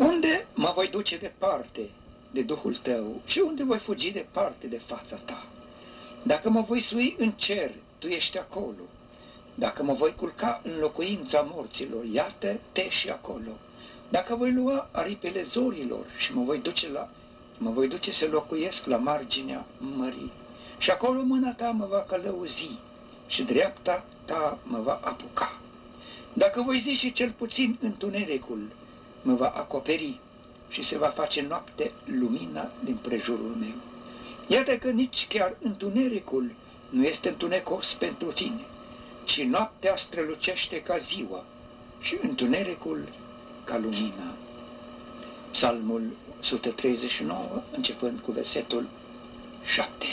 Unde mă voi duce departe de Duhul tău și unde voi fugi departe de fața ta? Dacă mă voi sui în cer, tu ești acolo. Dacă mă voi culca în locuința morților, iată-te și acolo. Dacă voi lua aripile zorilor și mă voi duce să locuiesc la marginea mării, și acolo mâna ta mă va călăuzi și dreapta ta mă va apuca. Dacă voi zice cel puțin întunericul, mă va acoperi și se va face noapte lumina din prejurul meu. Iată că nici chiar întunericul nu este întunecos pentru tine, ci noaptea strălucește ca ziua și întunericul ca lumina. Psalmul 139, începând cu versetul 7.